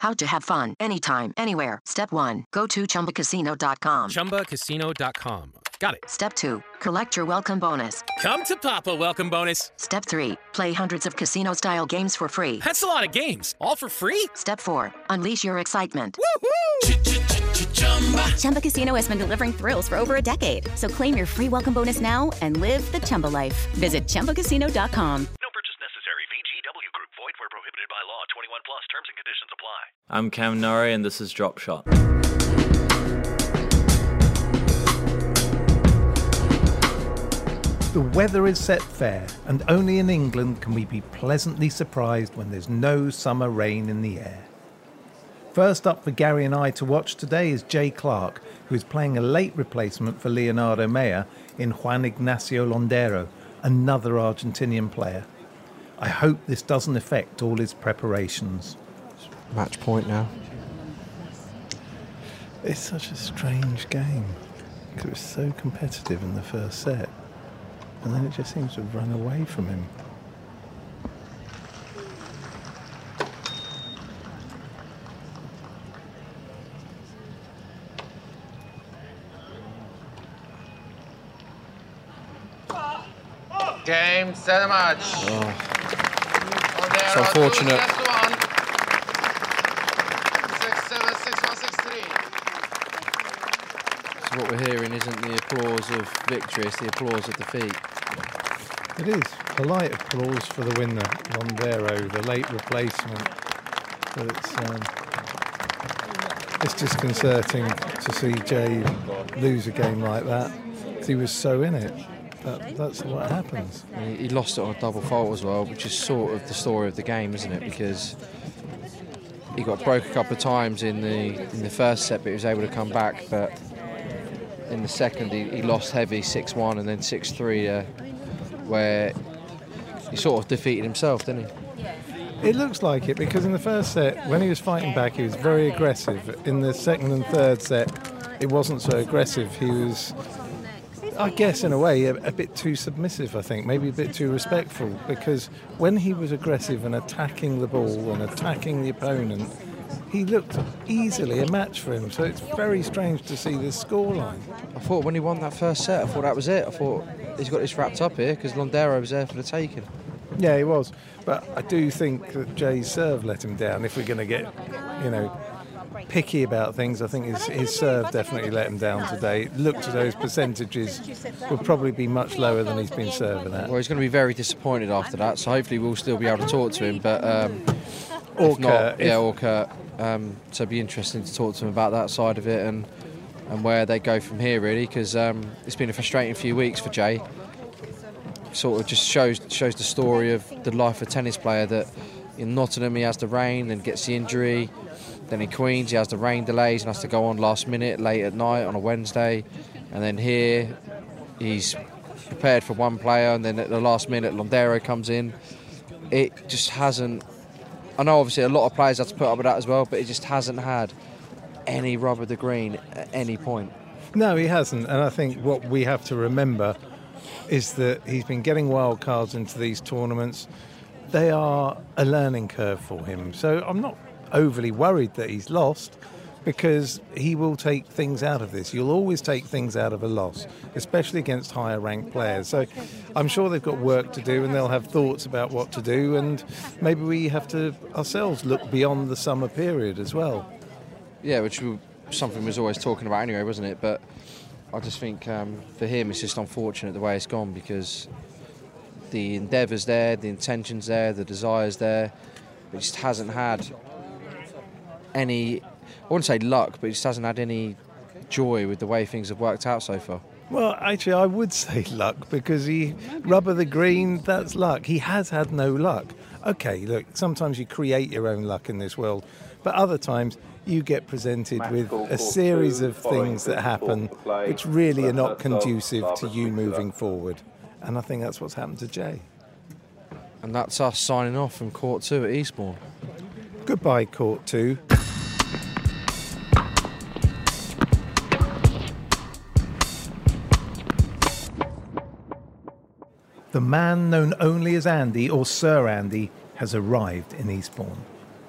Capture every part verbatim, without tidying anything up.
How to have fun anytime, anywhere. Step one. Go to chumba casino dot com. chumba casino dot com. Got it. Step two. Collect your welcome bonus. Come to Papa welcome bonus. Step three. Play hundreds of casino-style games for free. That's a lot of games. All for free? Step four. Unleash your excitement. Woohoo! Chumba Casino has been delivering thrills for over a decade. So claim your free welcome bonus now and live the Chumba life. Visit chumba casino dot com. No purchase necessary. V G W Group. Void where prohibited by law. twenty-one plus. Terms and conditions apply. I'm Cam Norrie, and this is Drop Shot. The weather is set fair, and only in England can we be pleasantly surprised when there's no summer rain in the air. First up for Gary and I to watch today is Jay Clark, who is playing a late replacement for Leonardo Maya in Juan Ignacio Londero, another Argentinian player. I hope this doesn't affect all his preparations. Match point now. It's such a strange game, because it was so competitive in the first set, and then it just seems to have run away from him. Game, set a match. Oh. It's unfortunate. Six, seven, six, one, six, three. So what we're hearing isn't the applause of victory, it's the applause of defeat. It is. Polite applause for the winner, Londero, the late replacement. But it's, um, it's disconcerting to see Jay lose a game like that, because he was so in it. That, that's what happens. He, he lost it on a double fault as well, which is sort of the story of the game, isn't it? Because he got broke a couple of times in the in the first set, but he was able to come back. But in the second, he, he lost heavy six one and then six three, uh, where he sort of defeated himself, didn't he? It looks like it, because in the first set, when he was fighting back, he was very aggressive. In the second and third set, it wasn't so aggressive. He was, I guess, in a way, a, a bit too submissive, I think, maybe a bit too respectful, because when he was aggressive and attacking the ball and attacking the opponent, he looked easily a match for him. So it's very strange to see this scoreline. I thought when he won that first set, I thought that was it. I thought he's got this wrapped up here, because Londero was there for the taking. Yeah, he was. But I do think that Jay's serve let him down. If we're going to get, you know, picky about things, I think his, his serve definitely let him down today. Looked at those percentages, would probably be much lower than he's been serving at. Well, he's going to be very disappointed after that, so hopefully we'll still be able to talk to him. But um, or if not, Kurt, yeah, if, or Kurt. Um, so it'd be interesting to talk to him about that side of it and and where they go from here, really, because um, it's been a frustrating few weeks for Jay. Sort of just shows shows the story of the life of a tennis player, that in Nottingham he has the rain and gets the injury. Then in Queens he has the rain delays and has to go on last minute, late at night on a Wednesday. And then here he's prepared for one player, and then at the last minute Londero comes in. It just hasn't... I know obviously a lot of players have to put up with that as well, but it just hasn't had any rub of the green at any point. No, he hasn't. And I think what we have to remember is that he's been getting wild cards into these tournaments. They are a learning curve for him. So I'm not overly worried that he's lost, because he will take things out of this. You'll always take things out of a loss, especially against higher ranked players. So I'm sure they've got work to do, and they'll have thoughts about what to do, and maybe we have to ourselves look beyond the summer period as well. Yeah, which was something we was always talking about anyway, wasn't it? But I just think um, for him it's just unfortunate the way it's gone, because the endeavour's there, the intention's there, the desire's there, but he just hasn't had any, I wouldn't say luck, but he just hasn't had any joy with the way things have worked out so far. Well, actually, I would say luck, because he, rubber the green, that's luck. He has had no luck. Okay, look, sometimes you create your own luck in this world, but other times you get presented with a series of things that happen which really are not conducive to you moving forward. And I think that's what's happened to Jay. And that's us signing off from Court two at Eastbourne. Goodbye, Court two. The man known only as Andy, or Sir Andy, has arrived in Eastbourne.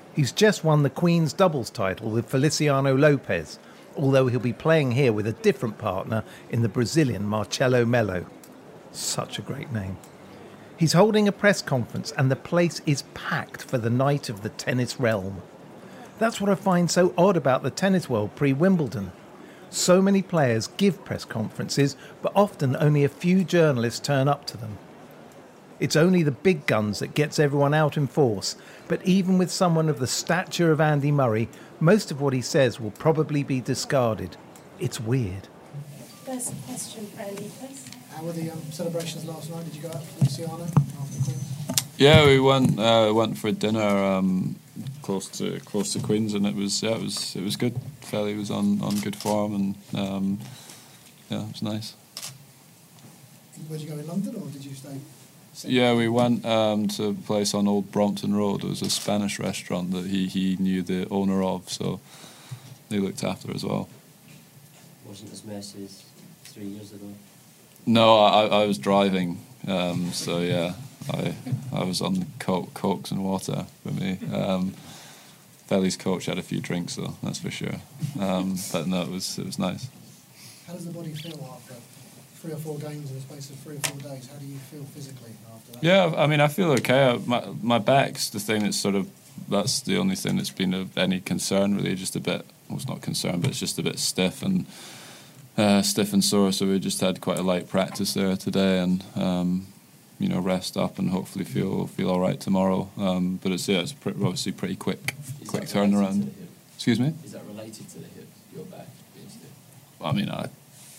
He's just won the Queen's doubles title with Feliciano Lopez, although he'll be playing here with a different partner in the Brazilian Marcelo Melo. Such a great name. He's holding a press conference and the place is packed for the night of the tennis realm. That's what I find so odd about the tennis world pre-Wimbledon. So many players give press conferences, but often only a few journalists turn up to them. It's only the big guns that gets everyone out in force, but even with someone of the stature of Andy Murray, most of what he says will probably be discarded. It's weird. First question for Andy, please. How were the um, celebrations last night? Did you go out for Luciano after Queen's? Yeah, we went uh, went for dinner um, close to close to Queen's, and it was yeah, it was it was good. Felly was on, on good form, and um, yeah, it was nice. Where'd you go, in London, or did you stay? Yeah, we went um, to a place on Old Brompton Road. It was a Spanish restaurant that he, he knew the owner of, so they looked after as well. Wasn't as messy as three years ago? No, I, I was driving, um, so yeah, I I was on coke, cokes and water for me. Um, Felly's coach had a few drinks, though, that's for sure. Um, but no, it was it was nice. How does the body feel after three or four games in the space of three or four days? How do you feel physically after that? Yeah, I mean, I feel okay. My my back's the thing that's sort of, that's the only thing that's been of any concern, really. Just a bit, well, it's not concern, but it's just a bit stiff and uh, stiff and sore. So we just had quite a light practice there today, and um, you know, rest up and hopefully feel feel all right tomorrow. Um, but it's yeah, it's pre- obviously pretty quick, Is quick turnaround. Excuse me. Is that related to the hip? Your back being stiff? I mean, I.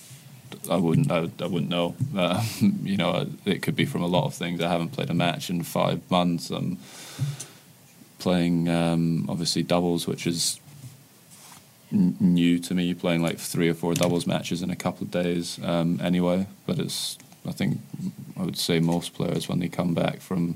I wouldn't. I, I wouldn't know. Uh, you know, it could be from a lot of things. I haven't played a match in five months. I'm playing, um, obviously, doubles, which is n- new to me. Playing like three or four doubles matches in a couple of days, um, anyway. But it's. I think I would say most players, when they come back from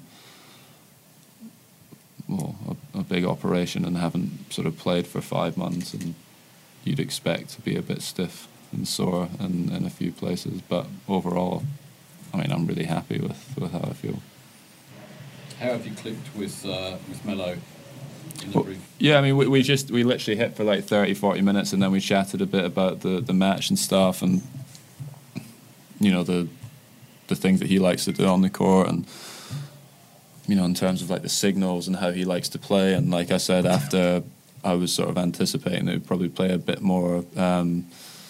well a, a big operation and haven't sort of played for five months, and you'd expect to be a bit stiff and sore in, in a few places, but overall, I mean, I'm really happy with, with how I feel. How have you clicked with uh, with Melo in the well, brief? Yeah, I mean, we, we just we literally hit for like thirty, forty minutes, and then we chatted a bit about the, the match and stuff, and you know the the things that he likes to do on the court, and you know, in terms of like the signals and how he likes to play. And like I said, after I was sort of anticipating that he'd probably play a bit more. Um,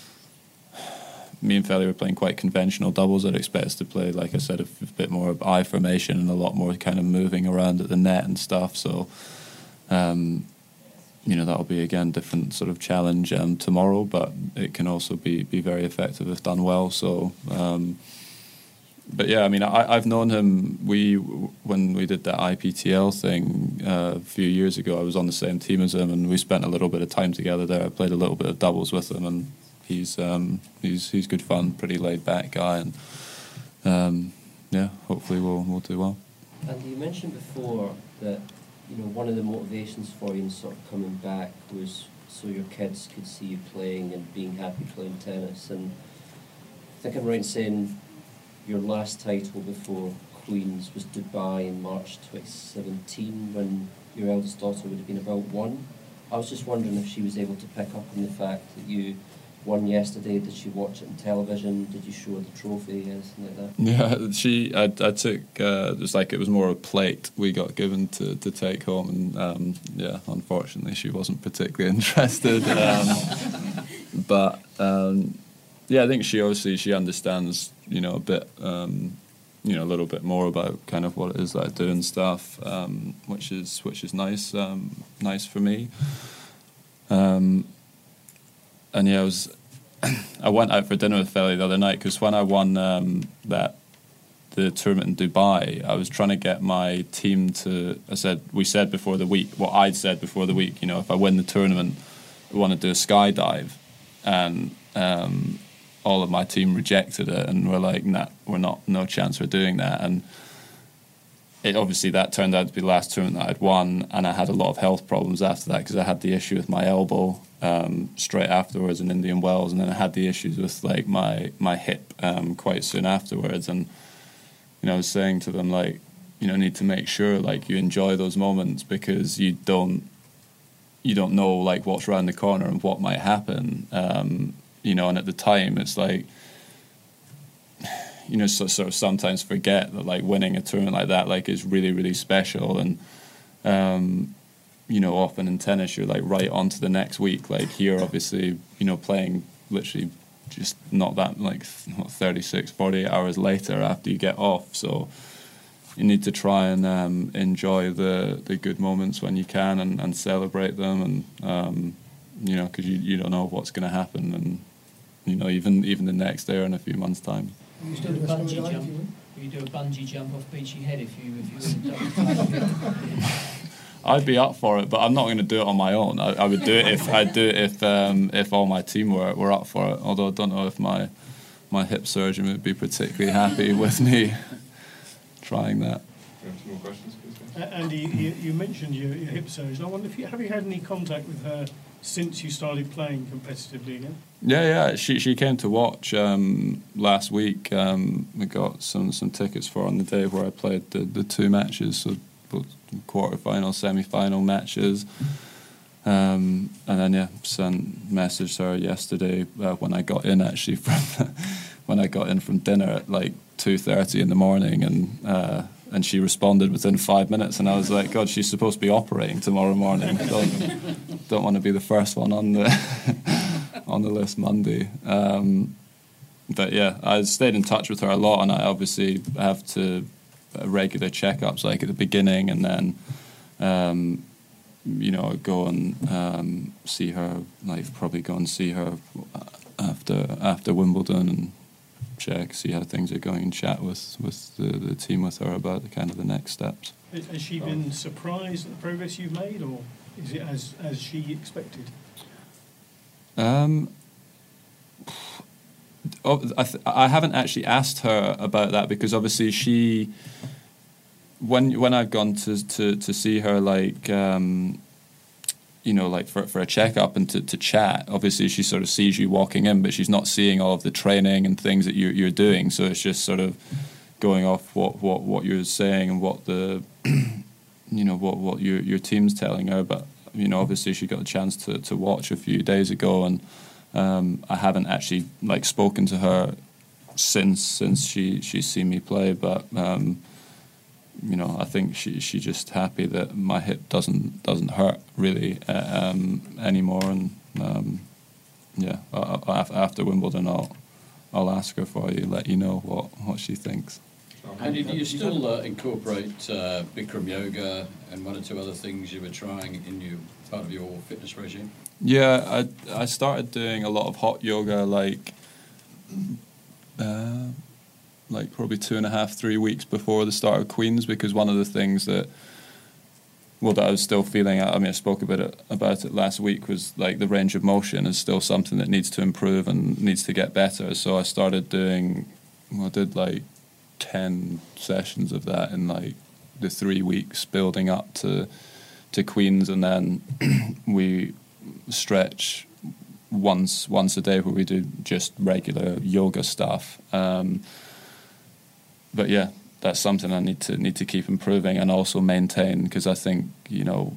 Me and Felly were playing quite conventional doubles. I'd expect us to play, like I said, a, a bit more eye formation and a lot more kind of moving around at the net and stuff. So, um, you know, that'll be, again, different sort of challenge um, tomorrow, but it can also be, be very effective if done well. So, um, but yeah, I mean, I, I've known him. We when we did that I P T L thing uh, a few years ago, I was on the same team as him, and we spent a little bit of time together there. I played a little bit of doubles with him, and He's um, he's he's good fun, pretty laid back guy, and um, yeah, hopefully we'll we'll do well. And you mentioned before that you know one of the motivations for you in sort of coming back was so your kids could see you playing and being happy playing tennis. And I think I'm right in saying your last title before Queen's was Dubai in March twenty seventeen, when your eldest daughter would have been about one. I was just wondering if she was able to pick up on the fact that you won yesterday. Did she watch it on television? Did you show her the trophy, anything like that? Yeah, she. I, I took. Uh, it was like it was more a plate we got given to, to take home, and um, yeah, unfortunately, she wasn't particularly interested. Um, but um, yeah, I think she obviously she understands, you know, a bit, um, you know, a little bit more about kind of what it is that I do and stuff, um, which is which is nice, um, nice for me. Um, And yeah, I was. I went out for dinner with Felly the other night because when I won um, that the tournament in Dubai, I was trying to get my team to. I said we said before the week what I'd said before the week. You know, if I win the tournament, we want to do a skydive, and um, all of my team rejected it and were like, "Nah, we're not. No chance we're doing that." And it obviously that turned out to be the last tournament that I'd won, and I had a lot of health problems after that because I had the issue with my elbow. Um, straight afterwards in Indian Wells, and then I had the issues with like my my hip um, quite soon afterwards. And you know, I was saying to them like, you know, need to make sure like you enjoy those moments because you don't you don't know like what's around the corner and what might happen. Um, you know, and at the time, it's like, you know, so, sort of sometimes forget that like winning a tournament like that like is really, really special. And um, you know, often in tennis, you're like right on to the next week. Like here, obviously, you know, playing literally just not that like what, thirty-six, forty-eight hours later after you get off. So you need to try and um, enjoy the, the good moments when you can, and, and celebrate them, and um, you know, because you, you don't know what's going to happen, and you know, even even the next day or in a few months' time. Will you do a bungee jump? Will you do a bungee jump off Beachy Head if you if you win? I'd be up for it, but I'm not going to do it on my own. I, I would do it if I'd do it if um, if all my team were were up for it. Although I don't know if my my hip surgeon would be particularly happy with me trying that. Do you have some more questions, please? Uh, Andy, you, you mentioned your, your hip surgeon. I wonder if you have you had any contact with her since you started playing competitively again? Yeah, yeah. She she came to watch um, last week. Um, we got some, some tickets for her on the day where I played the, the two matches, so both quarter-final, semi-final matches. Um, and then yeah, sent messaged her yesterday uh, when I got in actually from when I got in from dinner at like two thirty in the morning, and uh, and she responded within five minutes, and I was like, God, she's supposed to be operating tomorrow morning. Don't, don't want to be the first one on the on the list Monday. Um, but yeah, I stayed in touch with her a lot, and I obviously have to uh, regular checkups like at the beginning, and then um, you know, go and um, see her, like probably go and see her after after Wimbledon and check, see how things are going, and chat with, with the, the team with her about the kind of the next steps. Has she been surprised at the progress you've made, or is it as as she expected? Um, oh, I, th- I haven't actually asked her about that, because obviously she, when when I've gone to, to, to see her, like um, you know, like for for a checkup and to, to chat, obviously she sort of sees you walking in, but she's not seeing all of the training and things that you're you're doing. So it's just sort of going off what, what, what you're saying and what the you know what, what your your team's telling her. But you know, obviously she got a chance to, to watch a few days ago, and um, I haven't actually like spoken to her since since she she's seen me play. But um, you know, I think she she just happy that my hip doesn't doesn't hurt really uh, um, anymore, and um, yeah, I, I, after Wimbledon, I'll I'll ask her for you, let you know what, what she thinks. And do you still uh, incorporate uh, Bikram yoga and one or two other things you were trying in your part of your fitness regime? Yeah, I I started doing a lot of hot yoga, like. Uh, like probably two and a half, three weeks before the start of Queen's, because one of the things that, well, that I was still feeling, I mean, I spoke about it, about it last week, was like the range of motion is still something that needs to improve and needs to get better. So I started doing, well, I did like ten sessions of that in like the three weeks building up to to Queen's, and then we stretch once once a day where we do just regular yoga stuff. Um, But yeah, that's something I need to need to keep improving and also maintain, because I think, you know,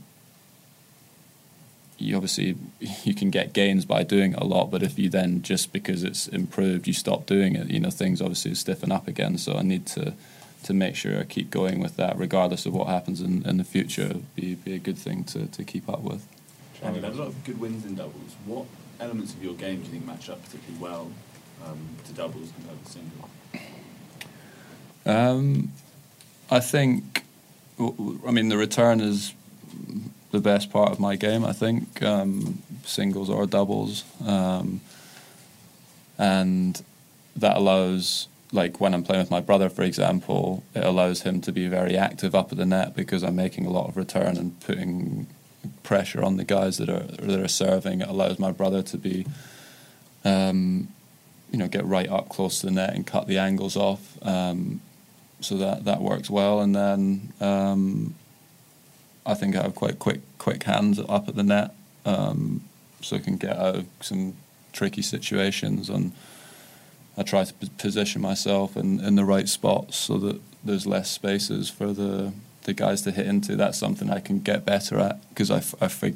you obviously you can get gains by doing it a lot, but if you then just because it's improved you stop doing it, you know, things obviously stiffen up again. So I need to to make sure I keep going with that, regardless of what happens in, in the future. It'd be be a good thing to, to keep up with. And you've had a lot of good wins in doubles. What elements of your game do you think match up particularly well um, to doubles compared to singles? Um, I think, I mean, the return is the best part of my game, I think, um, singles or doubles. Um, and that allows, like when I'm playing with my brother, for example, it allows him to be very active up at the net, because I'm making a lot of return and putting pressure on the guys that are that are serving. It allows my brother to be, um, you know, get right up close to the net and cut the angles off. Um, So that, that works well, and then um, I think I have quite quick quick hands up at the net, um, so I can get out of some tricky situations, and I try to p- position myself in, in the right spots so that there's less spaces for the, the guys to hit into. That's something I can get better at, because I, f- I forget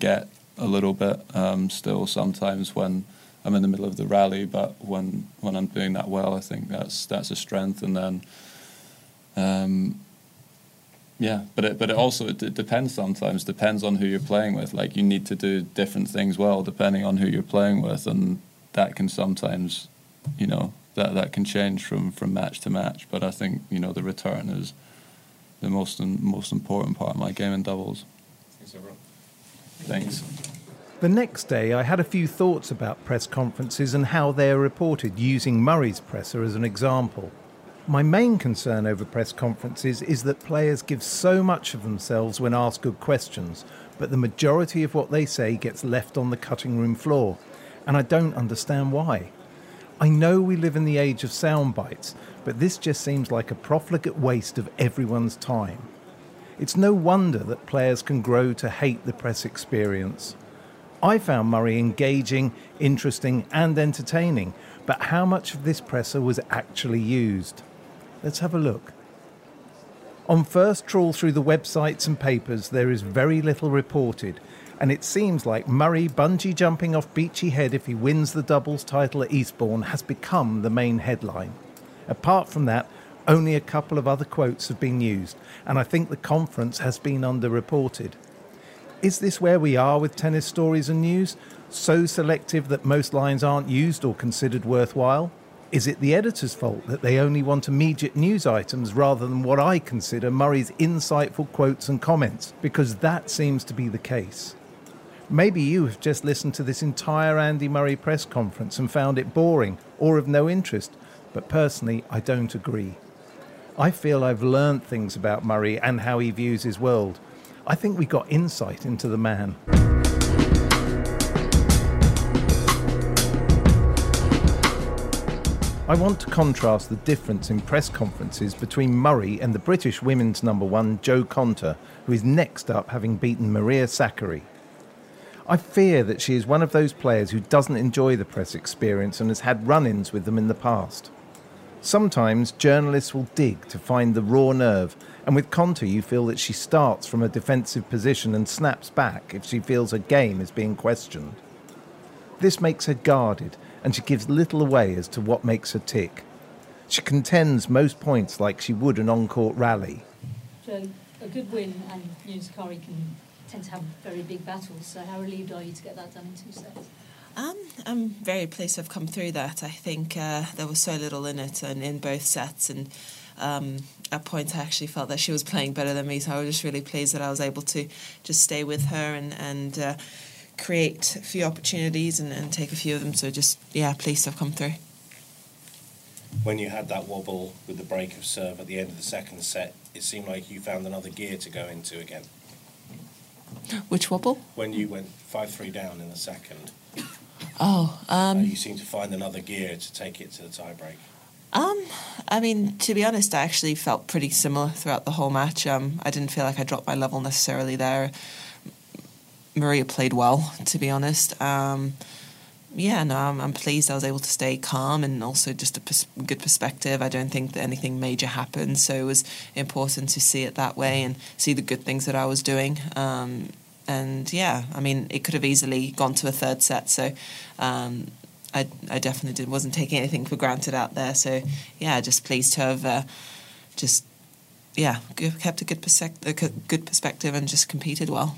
a little bit um, still sometimes when I'm in the middle of the rally, but when when I'm doing that well, I think that's that's a strength. And then, um, yeah, but it but it also it, it depends sometimes. Depends on who you're playing with. Like you need to do different things well depending on who you're playing with, and that can sometimes, you know, that that can change from, from match to match. But I think you know the return is the most most important part of my game in doubles. Thanks, everyone. Thanks. The next day, I had a few thoughts about press conferences and how they are reported, using Murray's presser as an example. My main concern over press conferences is that players give so much of themselves when asked good questions, but the majority of what they say gets left on the cutting room floor, and I don't understand why. I know we live in the age of sound bites, but this just seems like a profligate waste of everyone's time. It's no wonder that players can grow to hate the press experience. I found Murray engaging, interesting and entertaining, but how much of this presser was actually used? Let's have a look. On first trawl through the websites and papers, there is very little reported, and it seems like Murray bungee jumping off Beachy Head if he wins the doubles title at Eastbourne has become the main headline. Apart from that, only a couple of other quotes have been used, and I think the conference has been underreported. Is this where we are with tennis stories and news? So selective that most lines aren't used or considered worthwhile? Is it the editor's fault that they only want immediate news items rather than what I consider Murray's insightful quotes and comments? Because that seems to be the case. Maybe you have just listened to this entire Andy Murray press conference and found it boring or of no interest, but personally I don't agree. I feel I've learned things about Murray and how he views his world. I think we got insight into the man. I want to contrast the difference in press conferences between Murray and the British women's number one, Jo Konta, who is next up, having beaten Maria Sakkari. I fear that she is one of those players who doesn't enjoy the press experience and has had run-ins with them in the past. Sometimes journalists will dig to find the raw nerve, and with Konta you feel that she starts from a defensive position and snaps back if she feels her game is being questioned. This makes her guarded, and she gives little away as to what makes her tick. She contends most points like she would an on-court rally. So a good win, and you know, Sakkari can tend to have very big battles, so how relieved are you to get that done in two sets? Um, I'm very pleased to have come through that. I think uh, there was so little in it and in both sets, and um, at points I actually felt that she was playing better than me, so I was just really pleased that I was able to just stay with her and, and uh, create a few opportunities and, and take a few of them, so just, yeah, pleased to have come through. When you had that wobble with the break of serve at the end of the second set, it seemed like you found another gear to go into again. Which wobble? When you went five three down in the second. Oh, um... Uh, you seem to find another gear to take it to the tie-break. Um, I mean, to be honest, I actually felt pretty similar throughout the whole match. Um, I didn't feel like I dropped my level necessarily there. Maria played well, to be honest. Um, yeah, no, I'm, I'm pleased I was able to stay calm and also just a pers- good perspective. I don't think that anything major happened, so it was important to see it that way and see the good things that I was doing. Um, and yeah, I mean, it could have easily gone to a third set, so um, I, I definitely did, wasn't taking anything for granted out there. So yeah, just pleased to have uh, just, yeah, kept a good, persec- a good perspective and just competed well.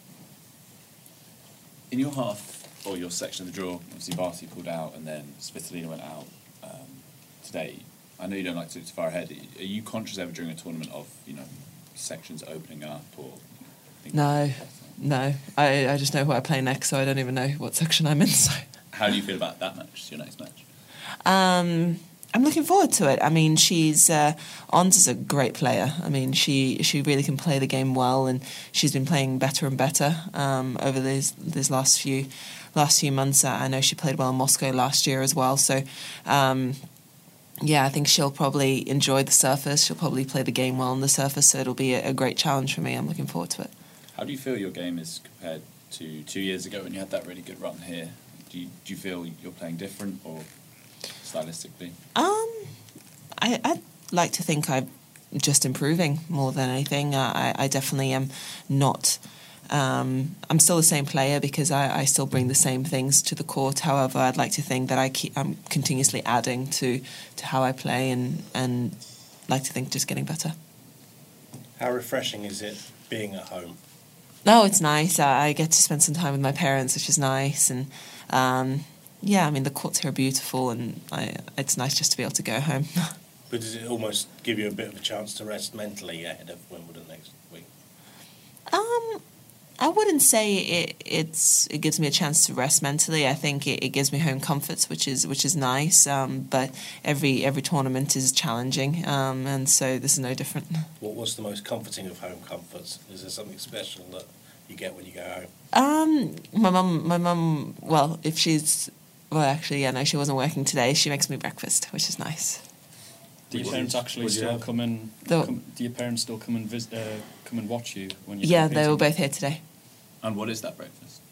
In your half, or your section of the draw, obviously Barty pulled out and then Svitolina went out um, today. I know you don't like to look too far ahead. Are you conscious ever during a tournament of, you know, sections opening up or... No, no. I, I just know who I play next, so I don't even know what section I'm in. So. How do you feel about that match, your next match? Um, I'm looking forward to it. I mean, she's uh, Ons is a great player. I mean, she she really can play the game well, and she's been playing better and better um, over these these last few last few months. I know she played well in Moscow last year as well. So, um, yeah, I think she'll probably enjoy the surface. She'll probably play the game well on the surface. So it'll be a, a great challenge for me. I'm looking forward to it. How do you feel your game is compared to two years ago when you had that really good run here? Do you, do you feel you're playing different or stylistically? Um, I, I'd like to think I'm just improving more than anything. I, I definitely am not Um, I'm still the same player because I, I still bring the same things to the court. However, I'd like to think that I keep, I'm continuously adding to, to how I play and, and like to think just getting better. How refreshing is it being at home? No, it's nice. I, I get to spend some time with my parents, which is nice. And um, yeah, I mean, the courts here are beautiful and I, it's nice just to be able to go home. But does it almost give you a bit of a chance to rest mentally ahead of Wimbledon next week? Um, I wouldn't say it. It's it gives me a chance to rest mentally. I think it, it gives me home comforts, which is which is nice. Um, but every every tournament is challenging, um, and so this is no different. What was the most comforting of home comforts? Is there something special that you get when you go home? Um, my mum, my mum. Well, if she's well, actually, yeah, no, she wasn't working today. She makes me breakfast, which is nice. Do your parents actually still come and The- come, do your parents still come and visit, uh, come and watch you when you? Yeah, they were both here today. And what is that breakfast?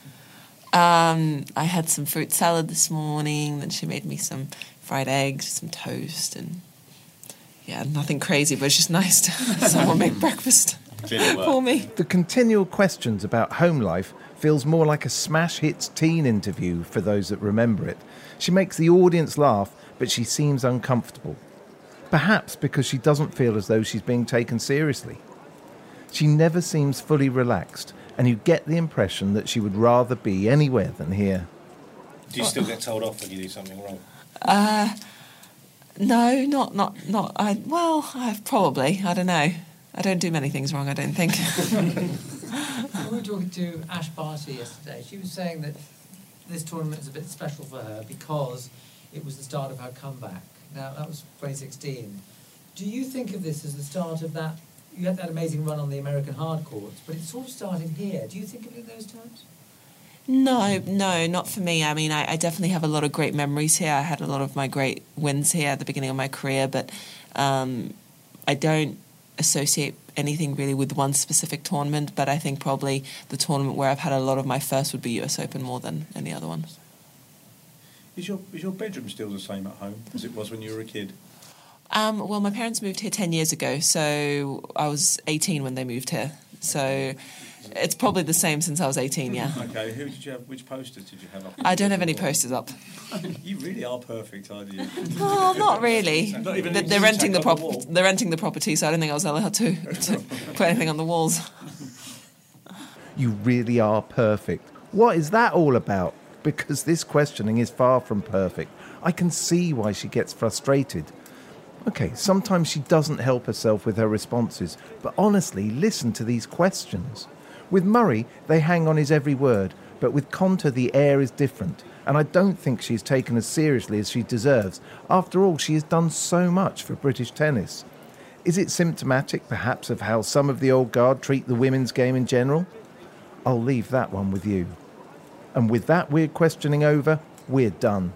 Um, I had some fruit salad this morning. Then she made me some fried eggs, some toast, and yeah, nothing crazy, but it's just nice to have someone make breakfast for me. The continual questions about home life feels more like a smash hits teen interview for those that remember it. She makes the audience laugh, but she seems uncomfortable. Perhaps because she doesn't feel as though she's being taken seriously. She never seems fully relaxed, and you get the impression that she would rather be anywhere than here. Do you still get told off when you do something wrong? Uh, no, not not not. I well, I've probably. I don't know. I don't do many things wrong. I don't think. We were talking to Ash Barty yesterday. She was saying that this tournament is a bit special for her because it was the start of her comeback. Now, that was twenty sixteen. Do you think of this as the start of that? You had that amazing run on the American hard courts, but it sort of started here. Do you think of it in those terms? No, no, not for me. I mean, I, I definitely have a lot of great memories here. I had a lot of my great wins here at the beginning of my career, but um, I don't associate anything really with one specific tournament, but I think probably the tournament where I've had a lot of my first would be U S Open more than any other ones. Is your is your bedroom still the same at home as it was when you were a kid? Um, well, my parents moved here ten years ago, so I was eighteen when they moved here. So it's probably the same since I was eighteen, yeah. Okay, who did you have? Which posters did you have up? I don't have any posters up. You really are perfect, aren't you? Oh, not really. Not even They're, a they're renting the on prop. the wall? They're renting the property, so I don't think I was allowed to, to put anything on the walls. You really are perfect. What is that all about? Because this questioning is far from perfect. I can see why she gets frustrated. Okay, sometimes she doesn't help herself with her responses, but honestly, listen to these questions. With Murray, they hang on his every word, but with Konta, the air is different, and I don't think she's taken as seriously as she deserves. After all, she has done so much for British tennis. Is it symptomatic, perhaps, of how some of the old guard treat the women's game in general? I'll leave that one with you. And with that weird questioning over, we're done.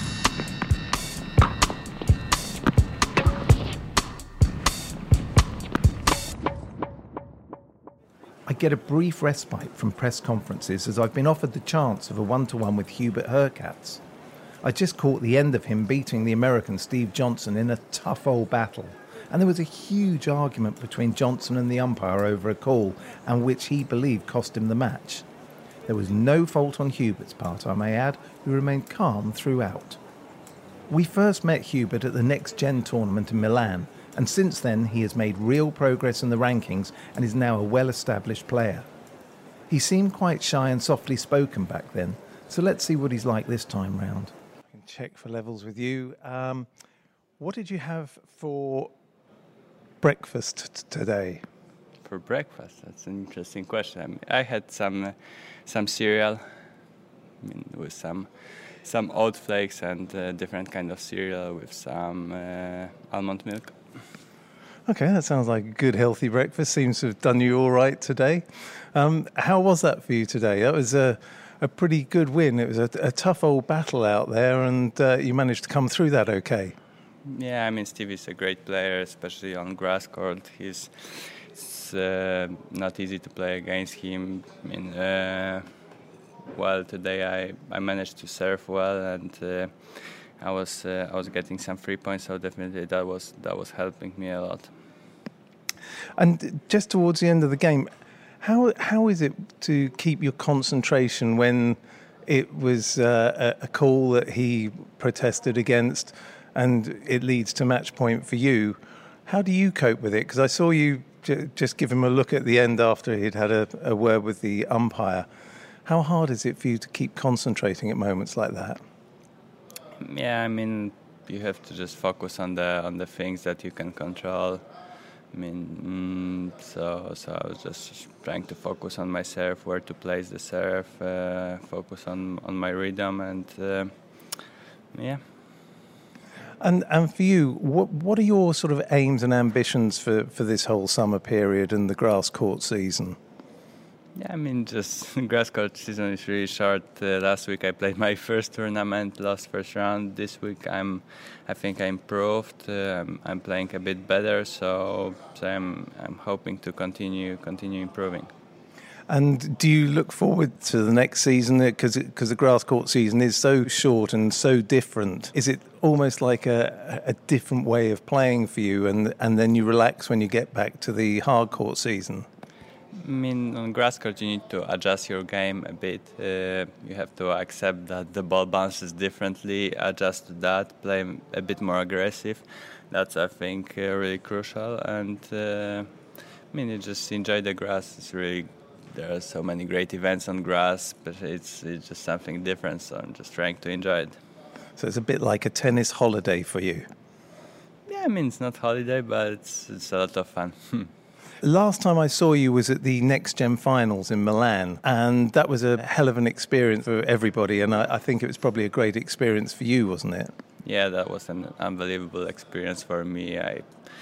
I get a brief respite from press conferences as I've been offered the chance of a one-to-one with Hubert Hurkacz. I just caught the end of him beating the American Steve Johnson in a tough old battle, and there was a huge argument between Johnson and the umpire over a call, and which he believed cost him the match. There was no fault on Hubert's part, I may add, who remained calm throughout. We first met Hubert at the Next Gen tournament in Milan, and since then he has made real progress in the rankings and is now a well-established player. He seemed quite shy and softly spoken back then, so let's see what he's like this time round. I can check for levels with you. Um, what did you have for breakfast t- today? For breakfast, that's an interesting question. I, mean, I had some uh, some cereal, I mean, with some some oat flakes and uh, different kind of cereal with some uh, almond milk. Okay, that sounds like a good, healthy breakfast. Seems to have done you all right today. Um, how was that for you today? That was a, a pretty good win. It was a, a tough old battle out there, and uh, you managed to come through that okay. Yeah, I mean, Steve is a great player, especially on grass court. He's it's uh, not easy to play against him. I mean, uh, well, today I, I managed to serve well, and uh, I was uh, I was getting some free points, so definitely that was that was helping me a lot. And just towards the end of the game, How how is it to keep your concentration when it was uh, a, a call that he protested against, and it leads to match point for you? How do you cope with it? Because I saw you j- just give him a look at the end after he'd had a, a word with the umpire. How hard is it for you to keep concentrating at moments like that? Yeah, I mean, you have to just focus on the on the things that you can control. I mean, mm, so so I was just trying to focus on my serve, where to place the serve, uh, focus on, on my rhythm, and uh, yeah. And and for you, what what are your sort of aims and ambitions for, for this whole summer period and the grass court season? Yeah, I mean, just grass court season is really short. Uh, last week I played my first tournament, lost first round. This week I'm, I think I improved. Uh, I'm, I'm playing a bit better, so so I'm I'm hoping to continue continue improving. And do you look forward to the next season? Because because the grass court season is so short and so different. Is it almost like a, a different way of playing for you, and and then you relax when you get back to the hard court season? I mean, on grass court you need to adjust your game a bit. Uh, you have to accept that the ball bounces differently, adjust to that, play a bit more aggressive. That's, I think, uh, really crucial. And uh, I mean, you just enjoy the grass. It's really, there are so many great events on grass, but it's it's just something different. So I'm just trying to enjoy it. So it's a bit like a tennis holiday for you. Yeah, I mean, it's not holiday, but it's it's a lot of fun. Last time I saw you was at the Next Gen Finals in Milan, and that was a hell of an experience for everybody, and I, I think it was probably a great experience for you, wasn't it? Yeah, that was an unbelievable experience for me. I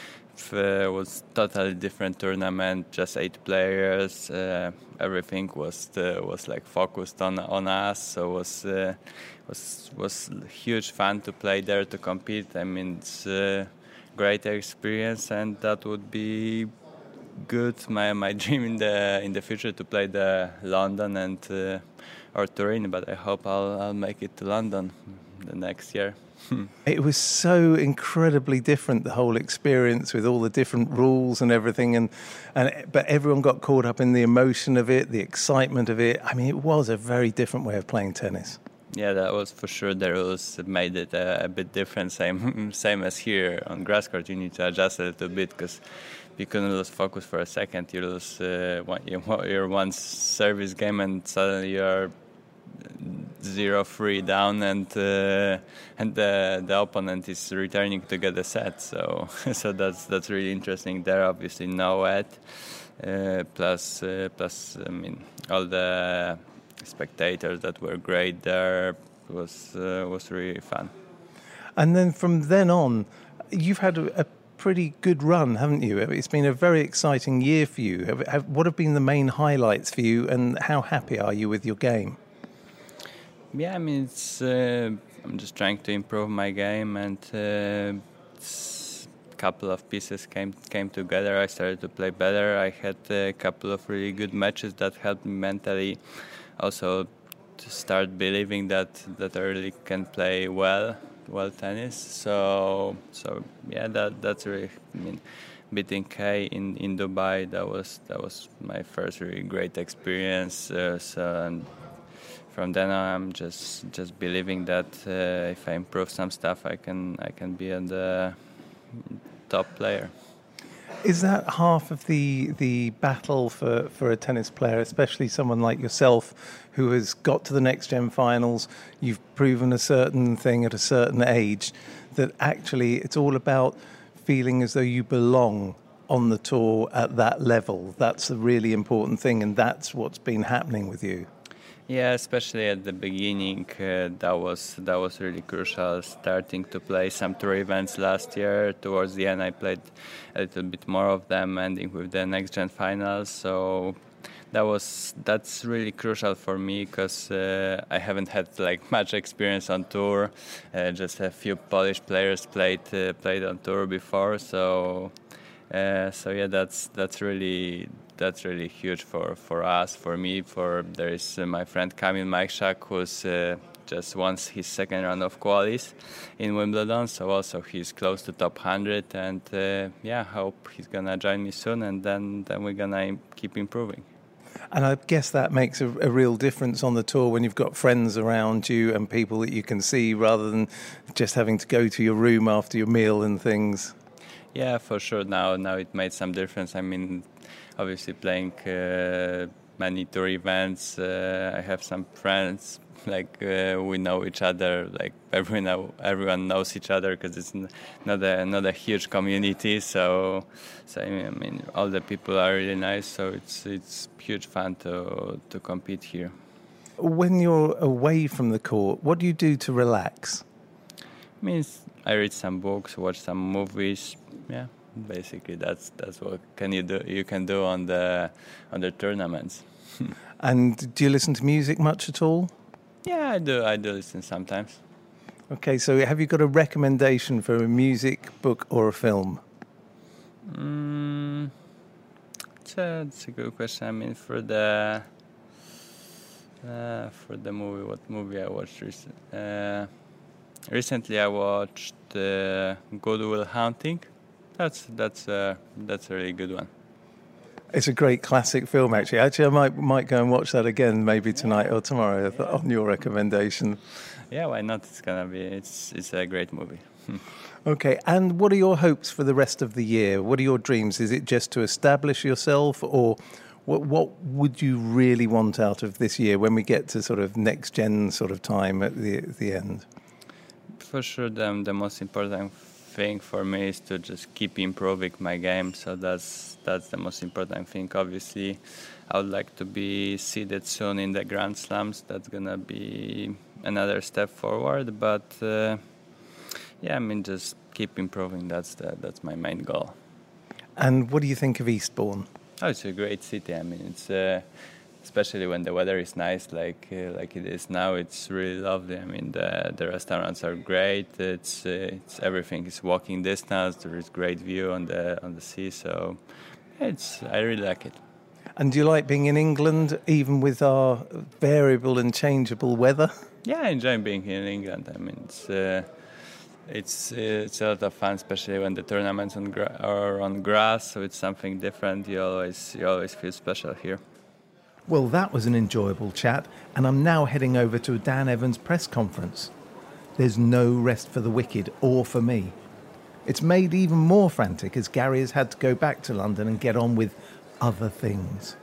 it was totally different tournament, just eight players. Uh, everything was uh, was like focused on on us, so it was uh, was was huge fun to play there, to compete. I mean, it's a great experience, and that would be good. My my dream in the in the future to play the London and uh, or Turin, but I hope I'll I'll make it to London the next year. It was so incredibly different, the whole experience, with all the different rules and everything, and and but everyone got caught up in the emotion of it, the excitement of it. I mean, it was a very different way of playing tennis. Yeah, that was for sure. The rules made it a, a bit different. Same same as here on grass court. You need to adjust a little bit because you couldn't lose focus for a second. You lose uh, one, your one service game, and suddenly you are zero three down, and uh, and the the opponent is returning to get a set. So so that's that's really interesting. There obviously no ad. Uh, plus uh, plus I mean all the spectators that were great there. Was uh, was really fun. And then from then on, you've had a, a pretty good run, haven't you? It's been a very exciting year for you. Have, have, what have been the main highlights for you, and how happy are you with your game? Yeah, I mean, it's uh, I'm just trying to improve my game, and uh, a couple of pieces came came together. I started to play better. I had a couple of really good matches that helped me mentally, also to start believing that that I really can play well, well tennis. So so yeah, that that's really. I mean, beating Kay in, in Dubai, that was that was my first really great experience. Uh, so. And From then on, I'm just just believing that uh, if I improve some stuff, I can I can be a the top player. Is that half of the the battle for, for a tennis player, especially someone like yourself, who has got to the Next Gen Finals? You've proven a certain thing at a certain age, that actually it's all about feeling as though you belong on the tour at that level. That's a really important thing, and that's what's been happening with you. Yeah, especially at the beginning, uh, that was that was really crucial. Starting to play some tour events last year. Towards the end, I played a little bit more of them, ending with the Next Gen Finals. So that was that's really crucial for me, because uh, I haven't had like much experience on tour. Uh, just a few Polish players played uh, played on tour before. So uh, so yeah, that's that's really. That's really huge for, for us, for me. For there is uh, my friend Kamil Majchrzak, who's uh, just won his second round of qualis in Wimbledon, so also he's close to top one hundred. And uh, yeah, hope he's gonna join me soon, and then then we're gonna keep improving. And I guess that makes a, a real difference on the tour when you've got friends around you and people that you can see rather than just having to go to your room after your meal and things. Yeah, for sure. Now, now it made some difference. I mean, obviously playing uh, many tour events, uh, I have some friends. Like uh, we know each other. Like everyone, know, everyone knows each other because it's not a not a huge community. So, so I mean, all the people are really nice. So it's it's huge fun to to compete here. When you're away from the court, what do you do to relax? Means I read some books, watch some movies. Yeah, basically that's that's what can you do. You can do on the on the tournaments. And do you listen to music much at all? Yeah, I do. I do listen sometimes. Okay, so have you got a recommendation for a music, book, or a film? Mm, it's, a, it's a good question. I mean, for the uh, for the movie, what movie I watched recently? Uh, recently, I watched uh, Good Will Hunting. That's that's uh, that's a really good one. It's a great classic film, actually. Actually, I might might go and watch that again, maybe tonight or tomorrow, on your recommendation. Yeah, why not? It's gonna be. It's it's a great movie. Okay, and what are your hopes for the rest of the year? What are your dreams? Is it just to establish yourself, or what? What would you really want out of this year when we get to sort of next gen sort of time at the at the end? For sure, the the most important thing for me is to just keep improving my game. So that's that's the most important thing. Obviously, I would like to be seeded soon in the Grand Slams. That's gonna be another step forward. But uh, yeah, I mean, just keep improving. That's the that's my main goal. And what do you think of Eastbourne? Oh, it's a great city. I mean, it's uh, especially when the weather is nice, like uh, like it is now. It's really lovely. I mean, the the restaurants are great. It's uh, it's everything is walking distance. There is great view on the on the sea. So it's I really like it. And do you like being in England, even with our variable and changeable weather? Yeah, I enjoy being here in England. I mean, it's uh, it's uh, it's a lot of fun, especially when the tournaments on gra- are on grass. So it's something different. You always you always feel special here. Well, that was an enjoyable chat, and I'm now heading over to Dan Evans' press conference. There's no rest for the wicked, or for me. It's made even more frantic as Gary has had to go back to London and get on with other things.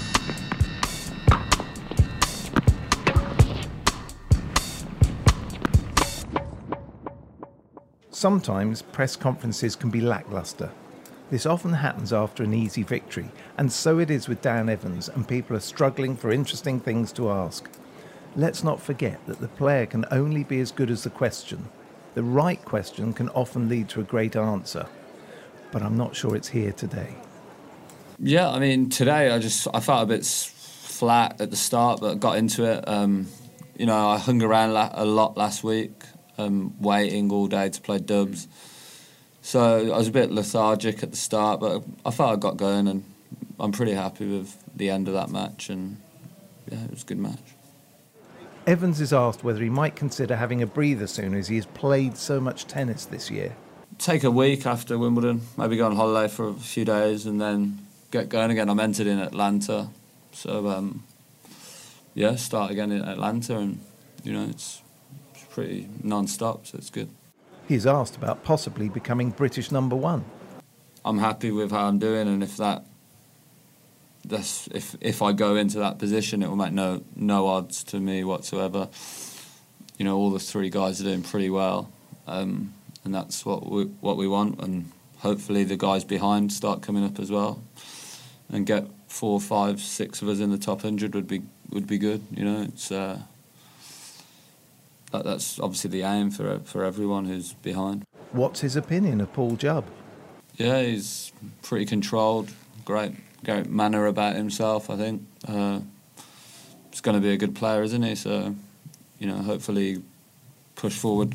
Sometimes press conferences can be lacklustre. This often happens after an easy victory, and so it is with Dan Evans, and people are struggling for interesting things to ask. Let's not forget that the player can only be as good as the question. The right question can often lead to a great answer, but I'm not sure it's here today. Yeah, I mean, today I just I felt a bit flat at the start, but got into it. Um, you know, I hung around la- a lot last week, um, waiting all day to play dubs. So I was a bit lethargic at the start, but I felt I got going, and I'm pretty happy with the end of that match, and yeah, it was a good match. Evans is asked whether he might consider having a breather soon as he has played so much tennis this year. Take a week after Wimbledon, maybe go on holiday for a few days and then get going again. I'm entered in Atlanta, so um, yeah, start again in Atlanta, and you know, it's, it's pretty non-stop, so it's good. He's asked about possibly becoming British number one. I'm happy with how I'm doing, and if that, that's if if I go into that position, it will make no no odds to me whatsoever. You know, all the three guys are doing pretty well, um, and that's what we what we want. And hopefully, the guys behind start coming up as well, and get four, five, six of us in the top hundred would be would be good. You know, it's. Uh, That, that's obviously the aim for for everyone who's behind. What's his opinion of Paul Jubb? Yeah, he's pretty controlled, great, great manner about himself, I think. Uh, he's going to be a good player, isn't he? So, you know, hopefully push forward,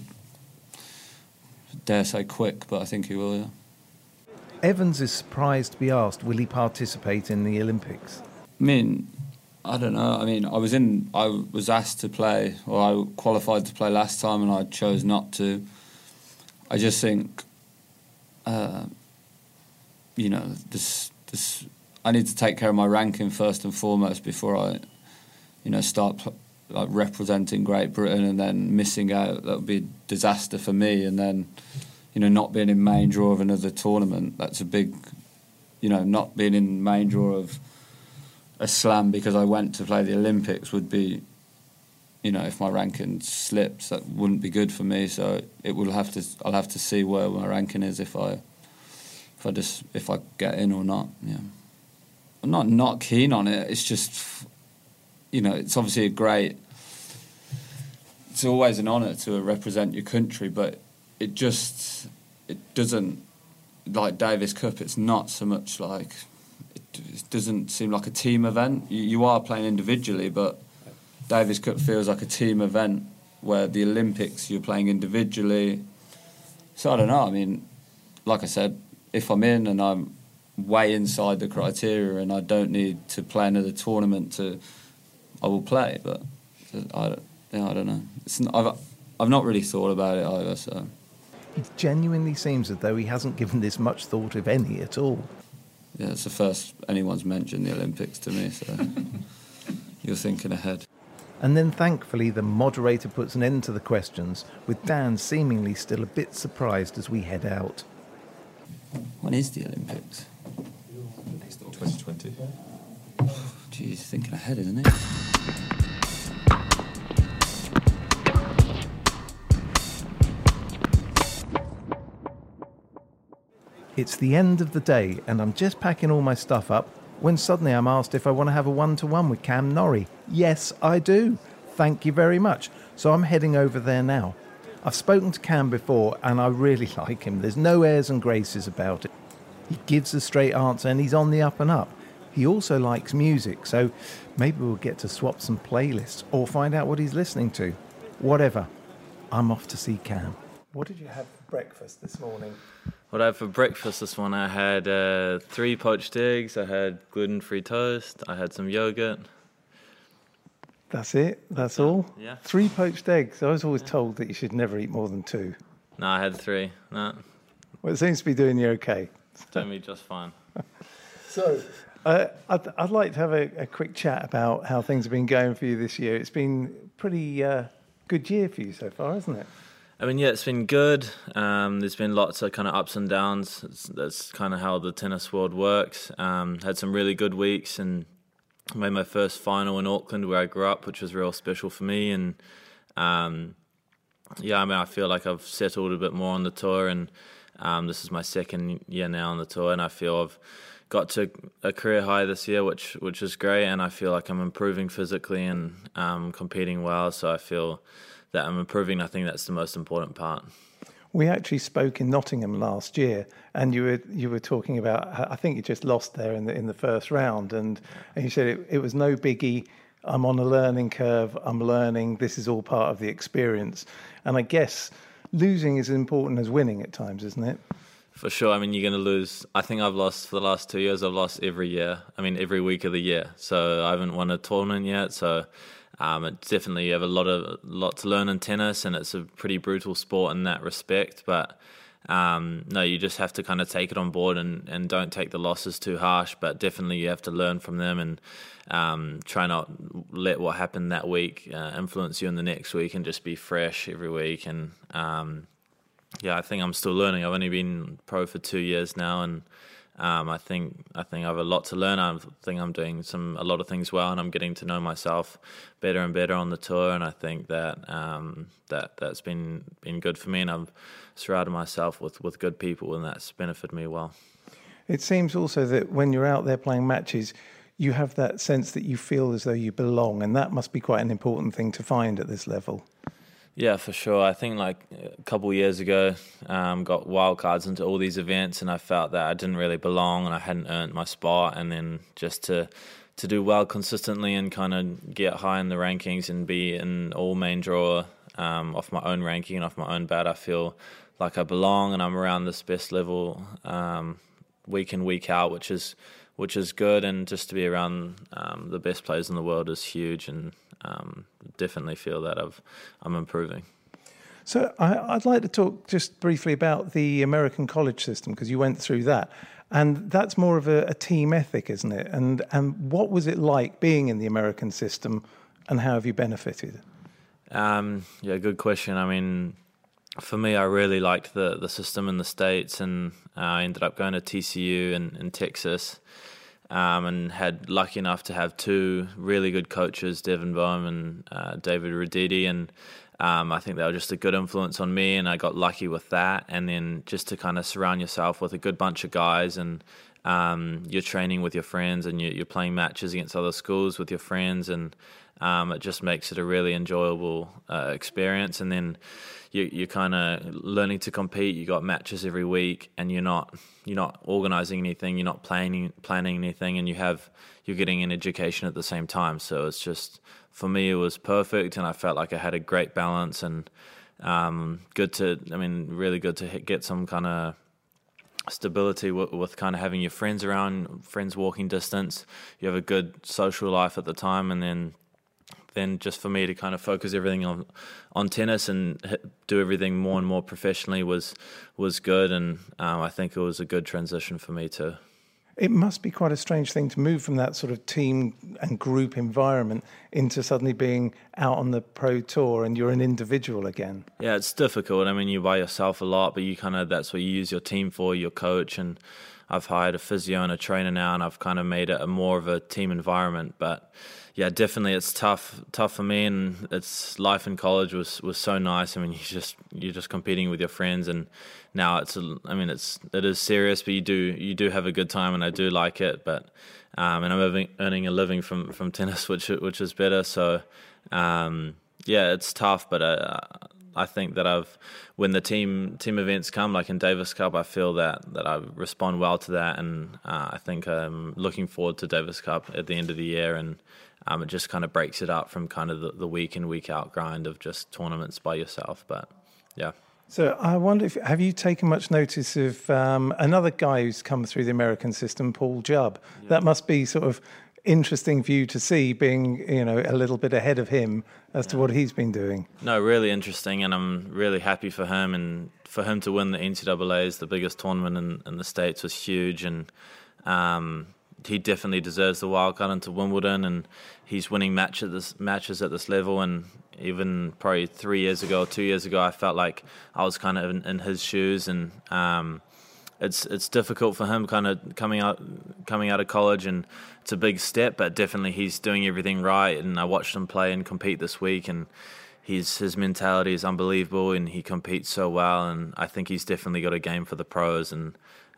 dare say quick, but I think he will, yeah. Evans is surprised to be asked, will he participate in the Olympics? I mean... I don't know. I mean, I was in. I was asked to play, or I qualified to play last time, and I chose not to. I just think, uh, you know, this. This. I need to take care of my ranking first and foremost before I, you know, start pl- like representing Great Britain and then missing out. That would be a disaster for me. And then, you know, not being in main draw of another tournament, that's a big, you know, not being in main draw of a slam because I went to play the Olympics would be, you know, if my ranking slips, that wouldn't be good for me. So it will have to, I'll have to see where my ranking is if I, if I just, if I get in or not. Yeah, I'm not not keen on it. It's just, you know, it's obviously a great. It's always an honour to represent your country, but it just, it doesn't, like Davis Cup. It's not so much like, it, it doesn't seem like a team event. You, you are playing individually, but Davis Cup feels like a team event where the Olympics you're playing individually. So I don't know. I mean, like I said, if I'm in and I'm way inside the criteria and I don't need to play another tournament, to, I will play. But I don't, yeah, I don't know. It's not, I've I've not really thought about it either. So it genuinely seems as though he hasn't given this much thought, if any, at all. Yeah, it's the first anyone's mentioned the Olympics to me. So you're thinking ahead. And then thankfully the moderator puts an end to the questions, with Dan seemingly still a bit surprised as we head out. When is the Olympics? twenty twenty. Geez, thinking ahead, isn't it? It's the end of the day and I'm just packing all my stuff up when suddenly I'm asked if I want to have a one-to-one with Cam Norrie. Yes, I do. Thank you very much. So I'm heading over there now. I've spoken to Cam before and I really like him. There's no airs and graces about it. He gives a straight answer and he's on the up and up. He also likes music, so maybe we'll get to swap some playlists or find out what he's listening to. Whatever. I'm off to see Cam. What did you have for breakfast this morning? What I had for breakfast this morning, I had uh, three poached eggs, I had gluten-free toast, I had some yogurt. That's it? That's all? Yeah. Three poached eggs. I was always told that you should never eat more than two. No, I had three. No. Well, it seems to be doing you okay. Doing me just fine. So, uh, I'd, I'd like to have a, a quick chat about how things have been going for you this year. It's been a pretty uh, good year for you so far, hasn't it? I mean, yeah, it's been good. Um, there's been lots of kind of ups and downs. It's, that's kind of how the tennis world works. Um, had some really good weeks and made my first final in Auckland where I grew up, which was real special for me. And um, yeah, I mean, I feel like I've settled a bit more on the tour, and um, this is my second year now on the tour, and I feel I've got to a career high this year, which which is great, and I feel like I'm improving physically and um, competing well. So I feel that I'm improving. I think that's the most important part. We actually spoke in Nottingham last year, and you were you were talking about. I think you just lost there in the in the first round, and, and you said it, it was no biggie. I'm on a learning curve. I'm learning. This is all part of the experience, and I guess losing is as important as winning at times, isn't it? For sure. I mean, you're going to lose. I think I've lost for the last two years. I've lost every year. I mean, every week of the year. So I haven't won a tournament yet. So. Um, it's definitely, you have a lot of lot to learn in tennis, and it's a pretty brutal sport in that respect. But um, no, you just have to kind of take it on board and, and don't take the losses too harsh. But definitely, you have to learn from them and um, try not let what happened that week uh, influence you in the next week, and just be fresh every week. And um, yeah, I think I'm still learning. I've only been pro for two years now, and Um, I think I think I have a lot to learn. I think I'm doing some a lot of things well, and I'm getting to know myself better and better on the tour. And I think that um, that that's been been good for me, and I've surrounded myself with, with good people, and that's benefited me well. It seems also that when you're out there playing matches, you have that sense that you feel as though you belong, and that must be quite an important thing to find at this level. Yeah, for sure. I think like a couple of years ago, um, got wildcards into all these events, and I felt that I didn't really belong and I hadn't earned my spot. And then just to to do well consistently and kind of get high in the rankings and be in all main draw um, off my own ranking and off my own bat, I feel like I belong and I'm around this best level um, week in, week out, which is which is good. And just to be around um, the best players in the world is huge, and um, definitely feel that I've, I'm improving. So I, I'd like to talk just briefly about the American college system, because you went through that. And that's more of a, a team ethic, isn't it? And and what was it like being in the American system, and how have you benefited? Um, yeah, good question. I mean, for me, I really liked the, the system in the States, and uh, I ended up going to T C U in, in Texas, um, and had lucky enough to have two really good coaches, Devin Boehm and uh, David Raditi, and um, I think they were just a good influence on me, and I got lucky with that. And then just to kind of surround yourself with a good bunch of guys, and um, you're training with your friends, and you're, you're playing matches against other schools with your friends, and um, it just makes it a really enjoyable uh, experience. And then you, you're kind of learning to compete. You got matches every week, and you're not you're not organising anything. You're not planning planning anything, and you have you're getting an education at the same time. So it's just, for me, it was perfect, and I felt like I had a great balance, and um, good to I mean really good to hit, get some kind of stability with, with kind of having your friends around, friends walking distance. You have a good social life at the time, and then. Then just for me to kind of focus everything on on tennis and hit, do everything more and more professionally was was good, and um, I think it was a good transition for me too. It must be quite a strange thing to move from that sort of team and group environment into suddenly being out on the pro tour and you're an individual again. Yeah, it's difficult. I mean, you're by yourself a lot, but you kind of that's what you use your team for, your coach, and I've hired a physio and a trainer now, and I've kind of made it a more of a team environment, but. Yeah, definitely, it's tough, tough for me, and it's life in college was, was so nice. I mean, you just you're just competing with your friends, and now it's, I mean, it's it is serious, but you do you do have a good time, and I do like it. But um, and I'm earning, earning a living from, from tennis, which which is better. So um, yeah, it's tough, but I, I think that I've when the team team events come, like in Davis Cup, I feel that that I respond well to that, and uh, I think I'm looking forward to Davis Cup at the end of the year, and. Um, it just kind of breaks it up from kind of the, the week in, week out grind of just tournaments by yourself. But yeah. So I wonder if have you taken much notice of um, another guy who's come through the American system, Paul Jubb? Yeah. That must be sort of interesting for you to see, being you know a little bit ahead of him as yeah. to what he's been doing. No, really interesting, and I'm really happy for him, and for him to win the N C double A's, the biggest tournament in, in the States, was huge, and. Um, He definitely deserves the wild card into Wimbledon, and he's winning matches this, matches at this level. And even probably three years ago, or two years ago, I felt like I was kind of in, in his shoes, and um, it's it's difficult for him kind of coming out coming out of college, and it's a big step. But definitely, he's doing everything right. And I watched him play and compete this week, and his his mentality is unbelievable, and he competes so well. And I think he's definitely got a game for the pros, and.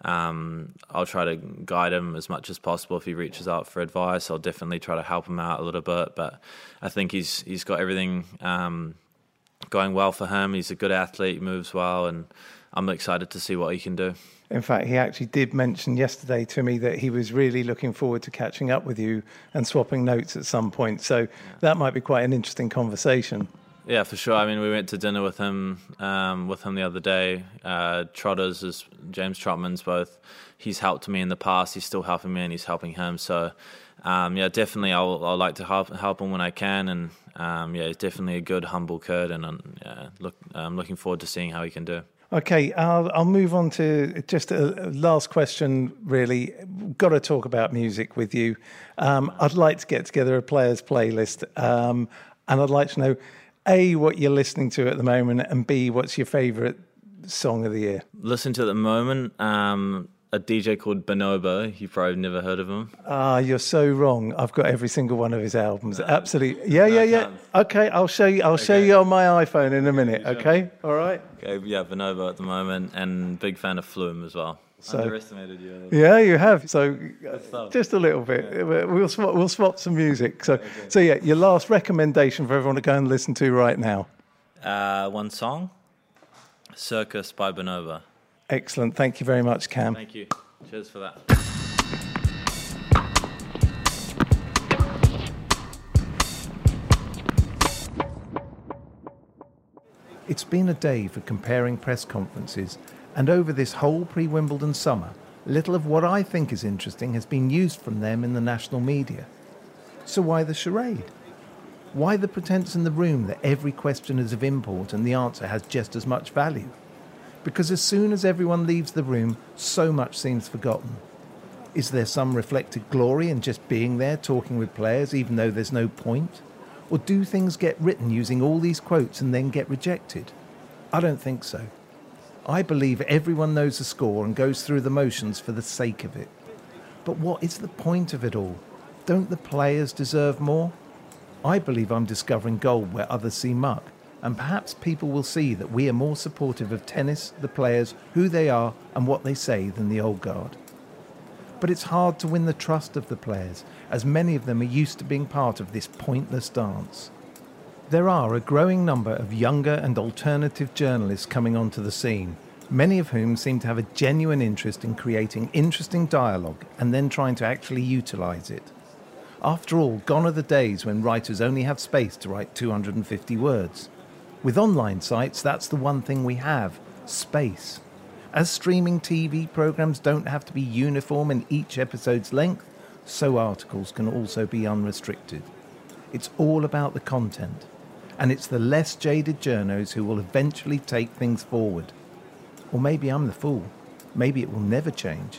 Um, I'll try to guide him as much as possible. If he reaches out for advice, I'll definitely try to help him out a little bit. But I think he's he's got everything um, going well for him. He's a good athlete, moves well, and I'm excited to see what he can do. In fact, he actually did mention yesterday to me that he was really looking forward to catching up with you and swapping notes at some point. So yeah. That might be quite an interesting conversation. Yeah, for sure. I mean, we went to dinner with him um, with him the other day. Uh, Trotters is James Trotman's both. He's helped me in the past. He's still helping me, and he's helping him. So, um, yeah, definitely, I'll, I'll like to help help him when I can. And um, yeah, he's definitely a good, humble kid, and um, yeah, look, I'm looking forward to seeing how he can do. Okay, I'll, I'll move on to just a last question, really. Got to talk about music with you. Um, I'd like to get together a players' playlist, um, and I'd like to know, A, what you're listening to at the moment, and B, what's your favourite song of the year? Listen to at the moment, um, a D J called Bonobo. You've probably never heard of him. Ah, you're so wrong. I've got every single one of his albums. No, Absolutely. Yeah, no yeah, yeah. Chance. Okay, I'll show you. I'll okay. show you on my iPhone in a minute. Sure. Okay, all right. Okay, yeah, Bonobo at the moment, and big fan of Flume as well. So, underestimated you. Yeah, you have. So just a little bit. Yeah. We'll swap, we'll swap some music. So, okay. so yeah, your last recommendation for everyone to go and listen to right now. Uh, one song, Circus by Bonobo. Excellent. Thank you very much, Cam. Thank you. Cheers for that. It's been a day for comparing press conferences, and over this whole pre-Wimbledon summer, little of what I think is interesting has been used from them in the national media. So why the charade? Why the pretense in the room that every question is of import and the answer has just as much value? Because as soon as everyone leaves the room, so much seems forgotten. Is there some reflected glory in just being there talking with players even though there's no point? Or do things get written using all these quotes and then get rejected? I don't think so. I believe everyone knows the score and goes through the motions for the sake of it. But what is the point of it all? Don't the players deserve more? I believe I'm discovering gold where others see muck, and perhaps people will see that we are more supportive of tennis, the players, who they are and what they say than the old guard. But it's hard to win the trust of the players, as many of them are used to being part of this pointless dance. There are a growing number of younger and alternative journalists coming onto the scene, many of whom seem to have a genuine interest in creating interesting dialogue and then trying to actually utilise it. After all, gone are the days when writers only have space to write two hundred fifty words. With online sites, that's the one thing we have, space. As streaming T V programmes don't have to be uniform in each episode's length, so articles can also be unrestricted. It's all about the content, and it's the less jaded journos who will eventually take things forward. Or maybe I'm the fool. Maybe it will never change.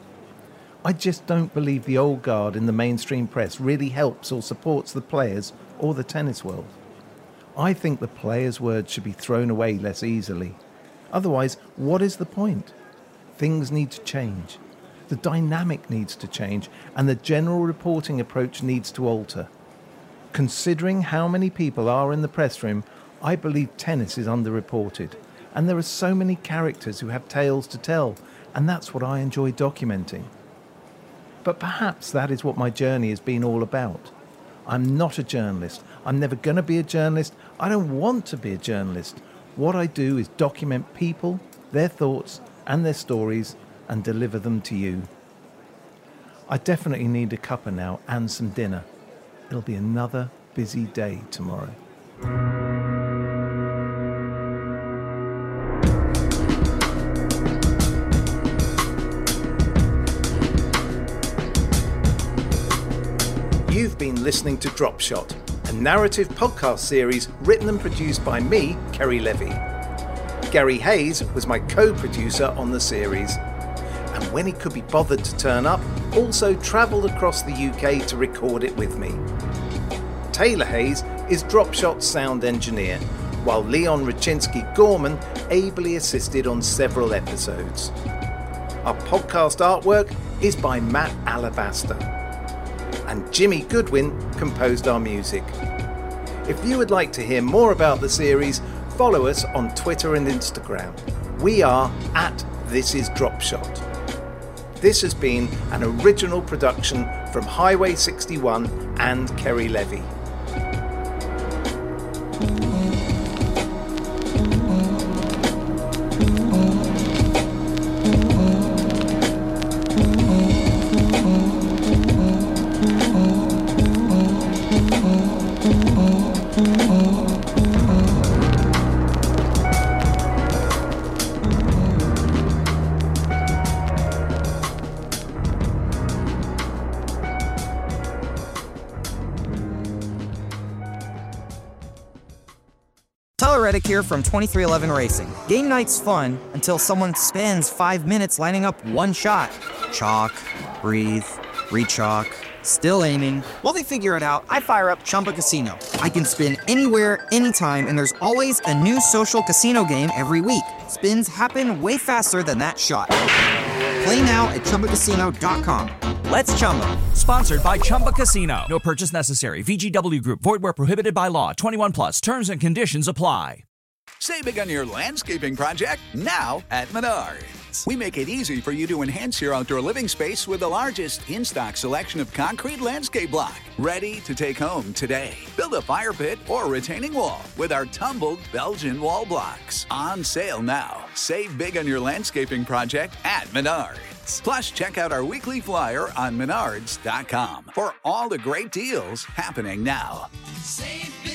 I just don't believe the old guard in the mainstream press really helps or supports the players or the tennis world. I think the players' words should be thrown away less easily. Otherwise, what is the point? Things need to change. The dynamic needs to change, and the general reporting approach needs to alter. Considering how many people are in the press room, I believe tennis is underreported, and there are so many characters who have tales to tell, and that's what I enjoy documenting. But perhaps that is what my journey has been all about. I'm not a journalist. I'm never going to be a journalist. I don't want to be a journalist. What I do is document people, their thoughts, and their stories, and deliver them to you. I definitely need a cuppa now and some dinner. It'll be another busy day tomorrow. You've been listening to Drop Shot, a narrative podcast series written and produced by me, Kerry Levy. Gary Hayes was my co-producer on the series, and when he could be bothered to turn up, also travelled across the U K to record it with me. Taylor Hayes is Drop Shot's sound engineer, while Leon Raczynski-Gorman ably assisted on several episodes. Our podcast artwork is by Matt Alabaster, and Jimmy Goodwin composed our music. If you would like to hear more about the series, follow us on Twitter and Instagram. We are at This Is Drop Shot. This has been an original production from Highway sixty-one and Kerry Levy. Reddick here from twenty-three eleven Racing. Game night's fun until someone spends five minutes lining up one shot. Chalk, breathe, re-chalk, still aiming. While they figure it out, I fire up Chumba Casino. I can spin anywhere, anytime, and there's always a new social casino game every week. Spins happen way faster than that shot. Play now at Chumba Casino dot com. Let's Chumba. Sponsored by Chumba Casino. No purchase necessary. V G W Group. Void where prohibited by law. twenty-one plus. Terms and conditions apply. Save big on your landscaping project now at Menards. We make it easy for you to enhance your outdoor living space with the largest in-stock selection of concrete landscape block. Ready to take home today. Build a fire pit or retaining wall with our tumbled Belgian wall blocks. On sale now. Save big on your landscaping project at Menards. Plus, check out our weekly flyer on menards dot com for all the great deals happening now. Save